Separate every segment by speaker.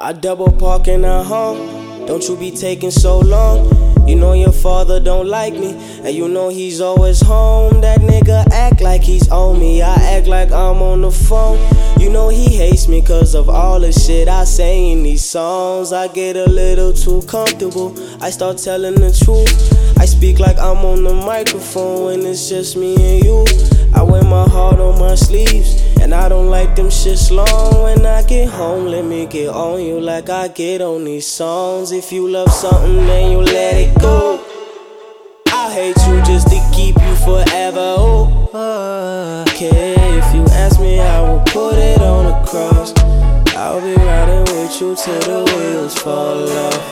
Speaker 1: I double park in our home. Don't you be taking so long. You know your father don't like me, and you know he's always home. That nigga act like he's on me, I act like I'm on the phone. You know he hates me cause of all the shit I say in these songs. I get a little too comfortable, I start telling the truth. I speak like I'm on the microphone when it's just me and you. I wear my heart on my sleeves, and I don't like them shits long. When I get home, let me get on you like I get on these songs. If you love something, then you let it go. I hate you just to keep you forever. Okay, if you ask me, I will put it on the cross. I'll be riding with you till the wheels fall off.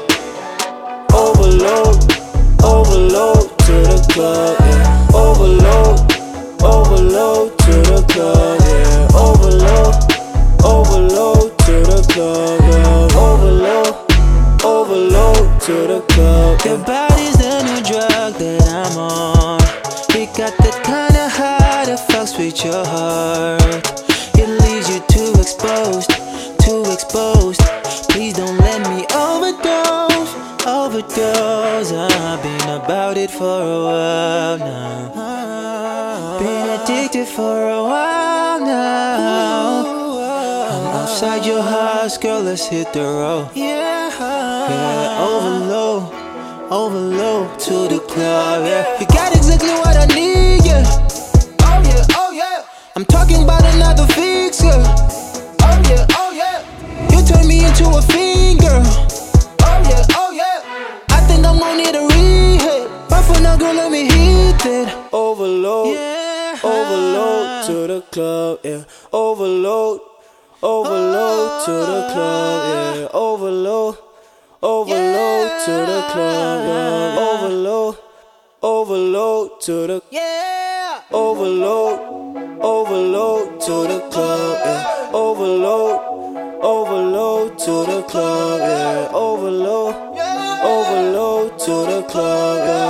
Speaker 1: Overload, overload to the club, yeah. Overload, overload to the club, yeah. Overload, overload to the club, yeah. Overload, overload to the club, yeah.
Speaker 2: Your body's the new drug that I'm on. It got that kind of high that fucks with your heart. It leaves you too exposed, too exposed. Please don't let me overdose, overdose. I've been about it for a while now. Been addicted for a while now. I'm outside your house, girl, let's hit the road. Yeah, overload, overload to the club, yeah. You got exactly what I need, yeah. Oh yeah, oh yeah. I'm talking about another fix, yeah. Oh yeah, oh yeah. You turn me into a fiend, girl. Oh yeah, oh yeah. I think I'm gonna need a rehab, but for now, girl, let me hit it.
Speaker 1: Overload,
Speaker 2: yeah.
Speaker 1: Overload to the club, yeah. Overload, overload to the club, yeah. Overload, overload to the club, yeah. Overload, overload to the,
Speaker 2: Yeah.
Speaker 1: overload, overload to the club, yeah. Overload, overload to the club, yeah. Overload, overload to the club, yeah.